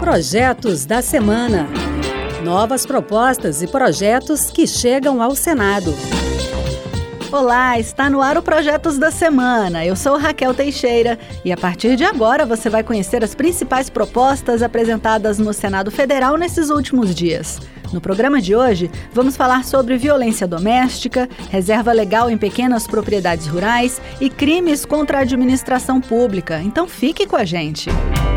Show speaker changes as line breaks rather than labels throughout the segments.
Projetos da semana. Novas propostas e projetos que chegam ao Senado.
Olá, está no ar o Projetos da Semana. Eu sou Raquel Teixeira e a partir de agora você vai conhecer as principais propostas apresentadas no Senado Federal nesses últimos dias. No programa de hoje, vamos falar sobre violência doméstica, reserva legal em pequenas propriedades rurais e crimes contra a administração pública. Então fique com a gente.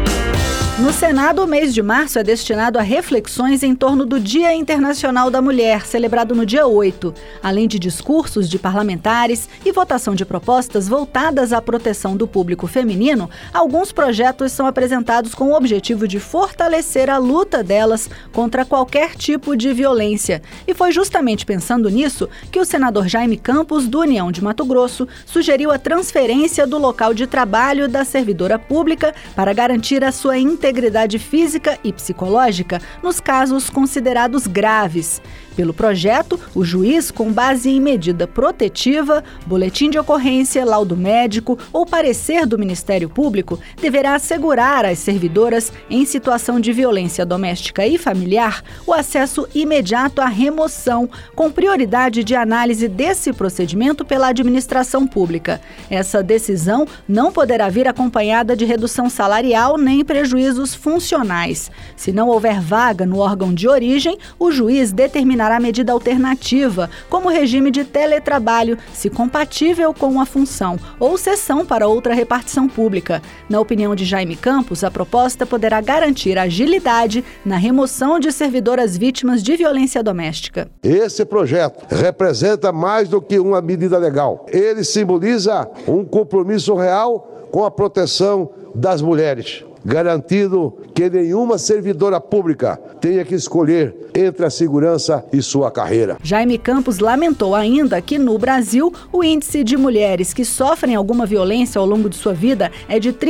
No Senado, o mês de março é destinado a reflexões em torno do Dia Internacional da Mulher, celebrado no dia 8. Além de discursos de parlamentares e votação de propostas voltadas à proteção do público feminino, alguns projetos são apresentados com o objetivo de fortalecer a luta delas contra qualquer tipo de violência. E foi justamente pensando nisso que o senador Jaime Campos, do União de Mato Grosso, sugeriu a transferência do local de trabalho da servidora pública para garantir a sua integridade física e psicológica nos casos considerados graves. Pelo projeto, o juiz, com base em medida protetiva, boletim de ocorrência, laudo médico ou parecer do Ministério Público, deverá assegurar às servidoras em situação de violência doméstica e familiar o acesso imediato à remoção, com prioridade de análise desse procedimento pela administração pública. Essa decisão não poderá vir acompanhada de redução salarial nem prejuízos funcionais. Se não houver vaga no órgão de origem, o juiz determinará a medida alternativa, como regime de teletrabalho, se compatível com a função, ou cessão para outra repartição pública. Na opinião de Jaime Campos, a proposta poderá garantir agilidade na remoção de servidoras vítimas de violência doméstica.
Esse projeto representa mais do que uma medida legal. Ele simboliza um compromisso real com a proteção das mulheres, garantindo que nenhuma servidora pública tenha que escolher entre a segurança e sua carreira.
Jaime Campos lamentou ainda que no Brasil o índice de mulheres que sofrem alguma violência ao longo de sua vida é de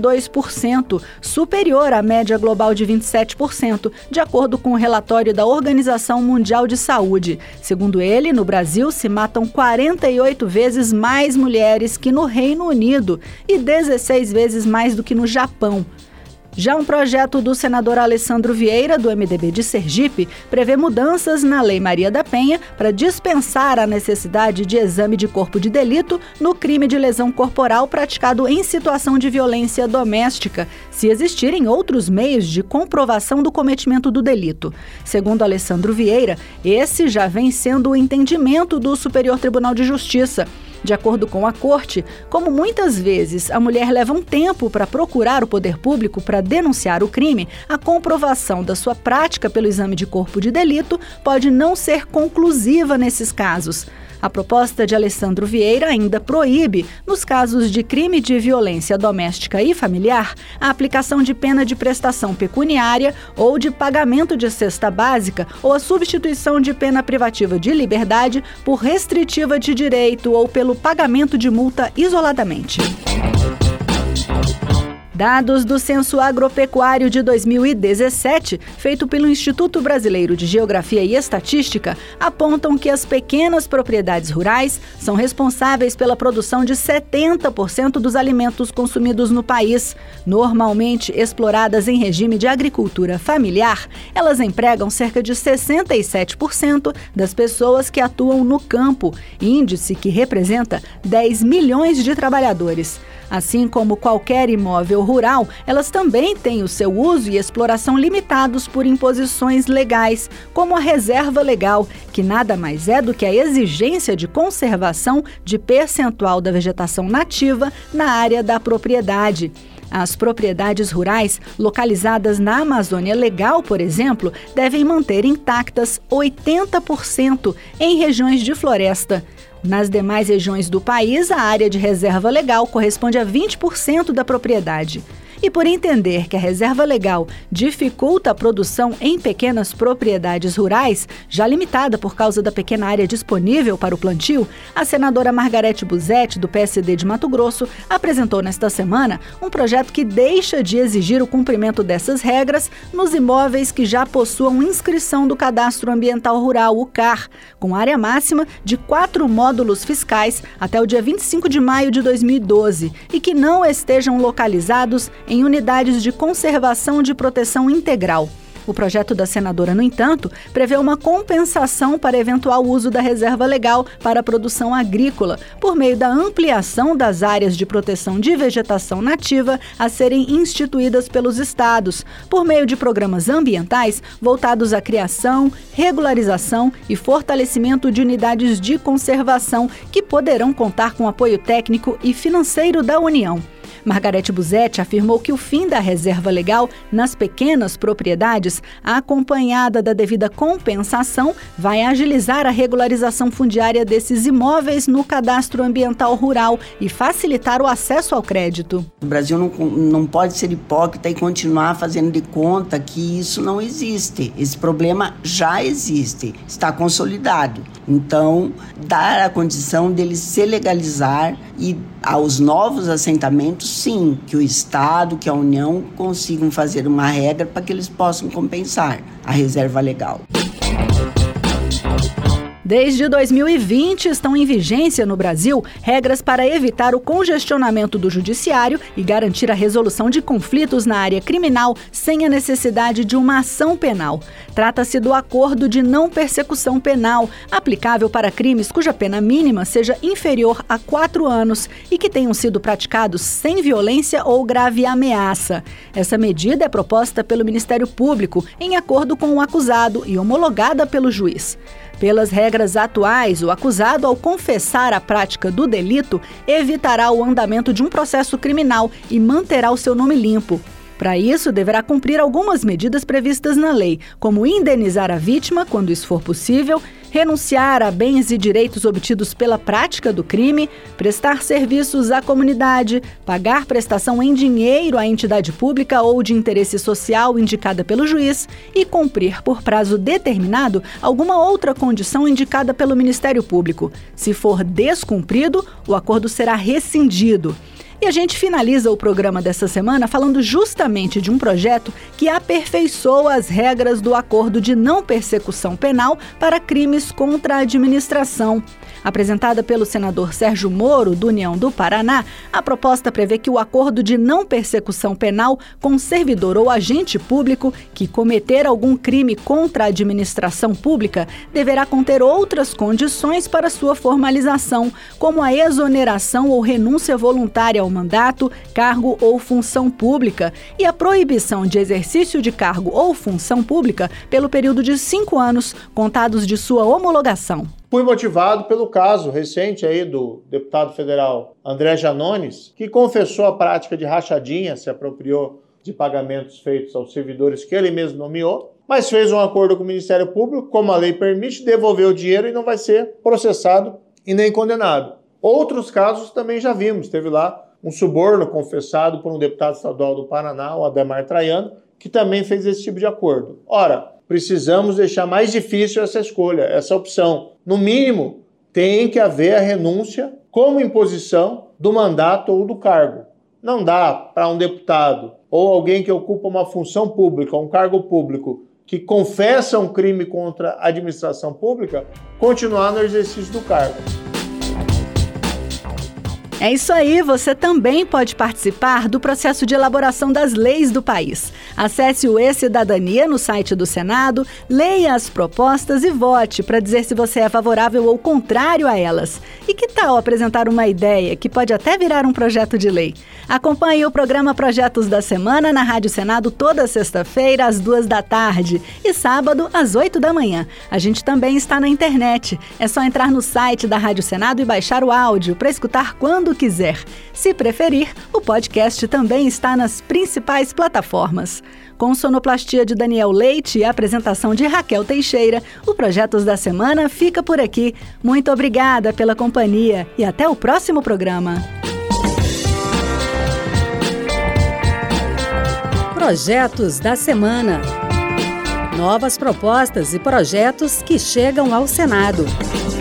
32%, superior à média global de 27%, de acordo com o relatório da Organização Mundial de Saúde. Segundo ele, no Brasil se matam 48 vezes mais mulheres que no Reino Unido e 16 vezes mais do que no Japão. Já um projeto do senador Alessandro Vieira, do MDB de Sergipe, prevê mudanças na Lei Maria da Penha para dispensar a necessidade de exame de corpo de delito no crime de lesão corporal praticado em situação de violência doméstica, se existirem outros meios de comprovação do cometimento do delito. Segundo Alessandro Vieira, esse já vem sendo o entendimento do Superior Tribunal de Justiça. De acordo com a Corte, como muitas vezes a mulher leva um tempo para procurar o poder público para denunciar o crime, a comprovação da sua prática pelo exame de corpo de delito pode não ser conclusiva nesses casos. A proposta de Alessandro Vieira ainda proíbe, nos casos de crime de violência doméstica e familiar, a aplicação de pena de prestação pecuniária ou de pagamento de cesta básica ou a substituição de pena privativa de liberdade por restritiva de direito ou pelo pagamento de multa isoladamente. Dados do Censo Agropecuário de 2017, feito pelo Instituto Brasileiro de Geografia e Estatística, apontam que as pequenas propriedades rurais são responsáveis pela produção de 70% dos alimentos consumidos no país. Normalmente exploradas em regime de agricultura familiar, elas empregam cerca de 67% das pessoas que atuam no campo, índice que representa 10 milhões de trabalhadores. Assim como qualquer imóvel rural, elas também têm o seu uso e exploração limitados por imposições legais, como a reserva legal, que nada mais é do que a exigência de conservação de percentual da vegetação nativa na área da propriedade. As propriedades rurais, localizadas na Amazônia Legal, por exemplo, devem manter intactas 80% em regiões de floresta. Nas demais regiões do país, a área de reserva legal corresponde a 20% da propriedade. E por entender que a reserva legal dificulta a produção em pequenas propriedades rurais, já limitada por causa da pequena área disponível para o plantio, a senadora Margarete Busetti, do PSD de Mato Grosso, apresentou nesta semana um projeto que deixa de exigir o cumprimento dessas regras nos imóveis que já possuam inscrição do Cadastro Ambiental Rural, o CAR, com área máxima de 4 módulos fiscais até o dia 25 de maio de 2012 e que não estejam localizados em unidades de conservação de proteção integral. O projeto da senadora, no entanto, prevê uma compensação para eventual uso da reserva legal para a produção agrícola, por meio da ampliação das áreas de proteção de vegetação nativa a serem instituídas pelos estados, por meio de programas ambientais voltados à criação, regularização e fortalecimento de unidades de conservação que poderão contar com apoio técnico e financeiro da União. Margarete Busetti afirmou que o fim da reserva legal nas pequenas propriedades, acompanhada da devida compensação, vai agilizar a regularização fundiária desses imóveis no cadastro ambiental rural e facilitar o acesso ao crédito.
O Brasil não pode ser hipócrita e continuar fazendo de conta que isso não existe. Esse problema já existe, está consolidado. Então, dar a condição dele se legalizar e aos novos assentamentos, sim, que o Estado, que a União consigam fazer uma regra para que eles possam compensar a reserva legal.
Desde 2020, estão em vigência no Brasil regras para evitar o congestionamento do judiciário e garantir a resolução de conflitos na área criminal sem a necessidade de uma ação penal. Trata-se do Acordo de Não Persecução Penal, aplicável para crimes cuja pena mínima seja inferior a 4 anos e que tenham sido praticados sem violência ou grave ameaça. Essa medida é proposta pelo Ministério Público em acordo com o acusado e homologada pelo juiz. Pelas regras atuais, o acusado, ao confessar a prática do delito, evitará o andamento de um processo criminal e manterá o seu nome limpo. Para isso, deverá cumprir algumas medidas previstas na lei, como indenizar a vítima, quando isso for possível, renunciar a bens e direitos obtidos pela prática do crime, prestar serviços à comunidade, pagar prestação em dinheiro à entidade pública ou de interesse social indicada pelo juiz e cumprir por prazo determinado alguma outra condição indicada pelo Ministério Público. Se for descumprido, o acordo será rescindido. E a gente finaliza o programa dessa semana falando justamente de um projeto que aperfeiçoa as regras do Acordo de Não Persecução Penal para crimes contra a administração. Apresentada pelo senador Sérgio Moro, do União do Paraná, a proposta prevê que o acordo de não persecução penal com servidor ou agente público que cometer algum crime contra a administração pública deverá conter outras condições para sua formalização, como a exoneração ou renúncia voluntária ao mandato, cargo ou função pública e a proibição de exercício de cargo ou função pública pelo período de 5 anos, contados de sua homologação.
Fui motivado pelo caso recente aí do deputado federal André Janones, que confessou a prática de rachadinha, se apropriou de pagamentos feitos aos servidores que ele mesmo nomeou, mas fez um acordo com o Ministério Público, como a lei permite, devolveu o dinheiro e não vai ser processado e nem condenado. Outros casos também já vimos, teve lá um suborno confessado por um deputado estadual do Paraná, o Ademar Traiano, que também fez esse tipo de acordo. Ora, precisamos deixar mais difícil essa escolha, essa opção. No mínimo, tem que haver a renúncia como imposição do mandato ou do cargo. Não dá para um deputado ou alguém que ocupa uma função pública, um cargo público, que confessa um crime contra a administração pública, continuar no exercício do cargo.
É isso aí, você também pode participar do processo de elaboração das leis do país. Acesse o E-Cidadania no site do Senado, leia as propostas e vote para dizer se você é favorável ou contrário a elas. E que tal apresentar uma ideia que pode até virar um projeto de lei? Acompanhe o programa Projetos da Semana na Rádio Senado toda sexta-feira às 14h e sábado às 8h. A gente também está na internet. É só entrar no site da Rádio Senado e baixar o áudio para escutar quando quiser. Se preferir, o podcast também está nas principais plataformas. Com sonoplastia de Daniel Leite e apresentação de Raquel Teixeira, o Projetos da Semana fica por aqui. Muito obrigada pela companhia e até o próximo programa.
Projetos da Semana. Novas propostas e projetos que chegam ao Senado.